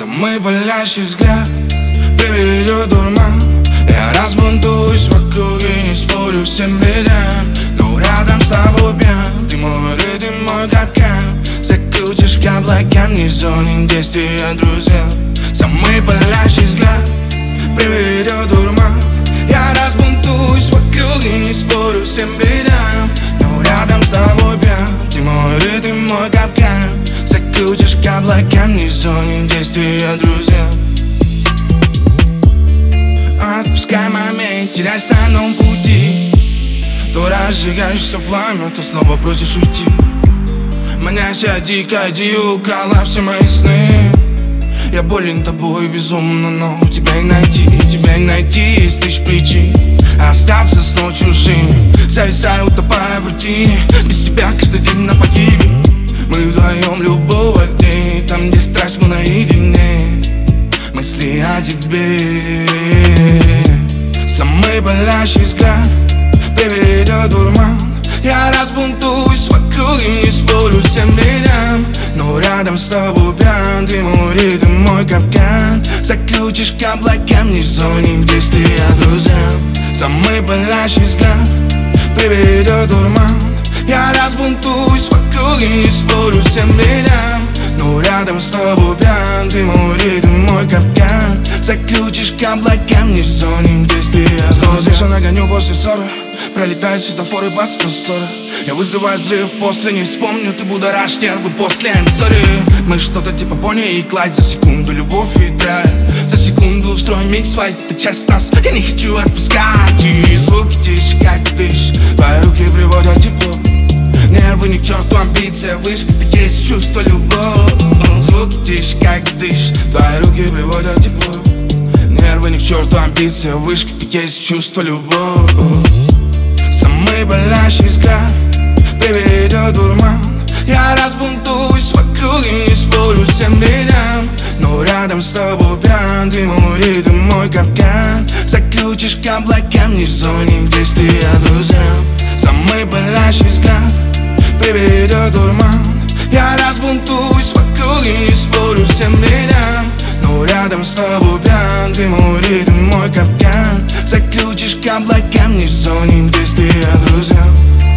Самый болящий взгляд приведет дурман. Я разбунтуюсь в округе, не спорю всем бедам, но рядом с тобой пьян. Ты мой ритм, мой капкан. Закрутишь к облакам, не в зоне действия, друзья. Самый болящий взгляд приведет дурман. Я разбунтуюсь в округе, не спорю всем бедам, но рядом с тобой пьян. Ты мой ритм, мой капкан. Закрутишь к облакам, не в зоне действия, друзья. Отпускай момент, теряйся на новом пути. То разжигаешься в пламя, то снова просишь уйти. Манящая дикая идея украла все мои сны. Я болен тобой безумно, но тебя и найти из тысяч причин. Остаться снова чужим, зависая, утопая в рутине. Без тебя каждый день на погибель. Мы вдвоем любого дня, там, где страсть, мы наедине. Мысли о тебе. Самый болящий взгляд приведет дурман. Я разбунтуюсь в округе, не спорю всем бедам, но рядом с тобой пьян. Ты мой ритм, мой капкан. Закрутишь к облакам, не в зоне действия, друзья. Самый болящий взгляд приведет дурман. Я разбунтуюсь в округе, не спорю всем бедам, но рядом с тобой пьян. Ты мой ритм, мой капкан. Закрутишь к облакам, не в зоне действия. Снова здесь нагоню после ссоры. Пролетают светофоры под 140. Я вызываю взрыв после, не вспомню. Ты будоражишь нервы после, I'm sorry. Мы что-то типа Бонни и Клайд. За секунду любовь и драйв. За секунду устроим микс-файт. Это часть нас, я не хочу отпускать. И звуки тише, как дышь. Твои руки приводят тепло. Нервы ни к черту, амбиция выше. Это есть чувство, любовь. Звуки тише, как дышь. Твои руки приводят тепло. Нервы ни к черту, амбиция выше. Это есть чувство, любовь. Самый болящий взгляд приведет дурман. Я разбунтуюсь в округе, не спорю всем бедам, но рядом с тобой пьян. Ты мой ритм, мой капкан. Закрутишь к облакам, не в зоне действия, друзья. Самый болящий взгляд приведет дурман. Я разбунтуюсь в округе, не спорю всем бедам, но рядом с тобой пьян. Ты мой ритм, мой капкан. Закрутишь к облакам, не в зоне действия, друзья.